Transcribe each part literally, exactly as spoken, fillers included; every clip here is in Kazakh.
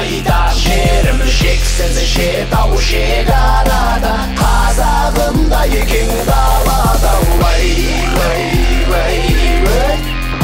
байда, жерім шексіз жетау шекарада, қазағымдай кең далада. Уай, уай, уай, уай.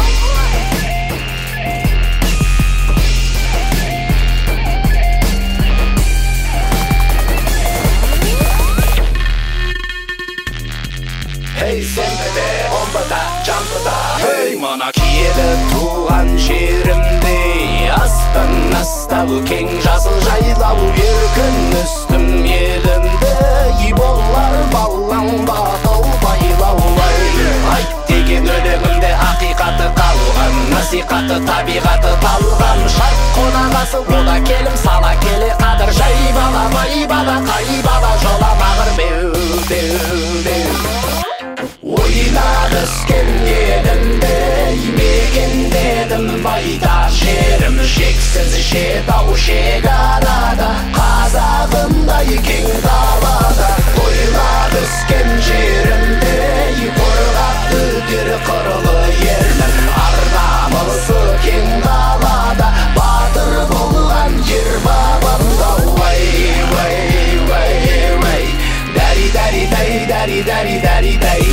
Hey сенбіде, омбыда, жамбыда, hey мана киелі туған жерімде, астан астау кең жасыл жайлау, еркін үстім елімді, ей болар балам батау байлау. Айт деген өлеңімде ақиқаты қалған, насихаты табиғаты талған, шарт қонағасы ода келім сала келе қадыр, жай бала бай бала қай бала жоламағыр беу беу беу. Ойлар өскен елімде, мекендедім байда, жерім шексіз жетау шекарада, қазағымдай кең далада. Ойлар өскен жерімде, қорғап өтер қырлы ермін, ар намысы кең далада, батыр болған ер бабамда. Уай, уай, уай, уай, дәри дәри дай, дәри дәри дәри дай.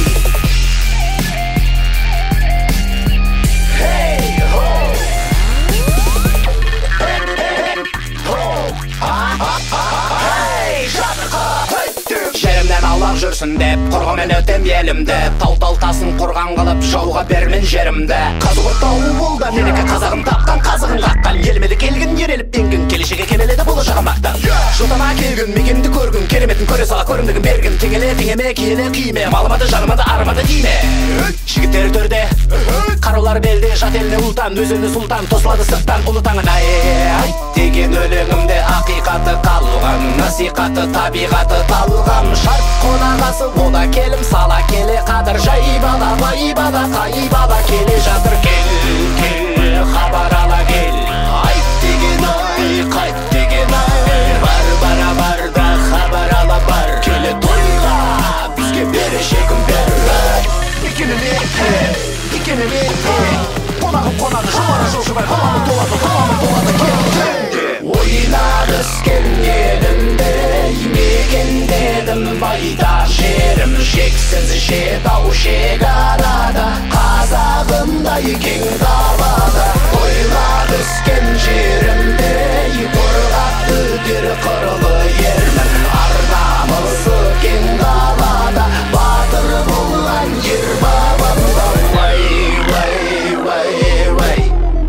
Жерімнен аулақ жүрсін деп, қорғамен өтем елімді, тау-тау тасын қорған қылып, жауға бермен жерімді. Қазығы тауы болды, менекі қазағым тапқан, қазығын қаққан, елімеді келгін, ереліп бенгін, келешеге кемеледі болашағы мақтан. Жотама келгін, мекенді көргін, кереметін көре сала көрімдігін бергін, теңеле теңеме киеле киме, малымады жанымады арымады дейме. Жігіттері төрде, қарулар белде, жат еліне ұлтан, өзіні сұлтан, тосылады сырттан ұлы таңын. Айт деген өлеңімде ақиқаты қалған, насихаты табиғаты талған, шарт қонағасы ода келім сала келе қадыр, жай бала бай бала қай бала келе жатыр. Кел, кел, хабар ала кел, айт деген ой, қайт деген ай, бар бара бар да хабар ала бар, келе тойға бізге берешегін бер. Екеніме, екеніме, қонағым қонады, жолары жылжымай, қоламы толады, қоламы толады, кел. Ойлар өскен елімде, мекендедім байда, жерім шексіз жетау шекарада, қазағымдай кең далада. Ойлар өскен жерімде, қорғап өтер қырлы ермін, ар намысы кең далада, батыр болған ер бабамда. Уай, уай, уай, уай.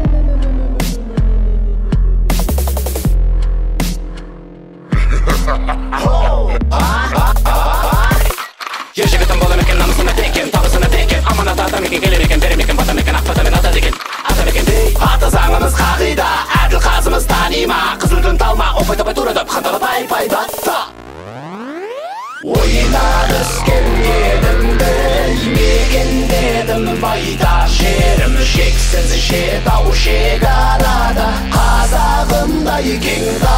Ер жігітім болам екен, намысына текен, табысына текен, аманат атам екен, келер екен, берем екен, батам екен, ақ батамен ата деген, атам екен дей. Аты заңымыз қағида, әділ қазымыз танима, қызыл күн талма, опай тапай тура дөп, қанталы пай пай датта. Ойлар өскен елімді, мекендедім байда, жерім шексіз жетау шекарада, қазағымдай кең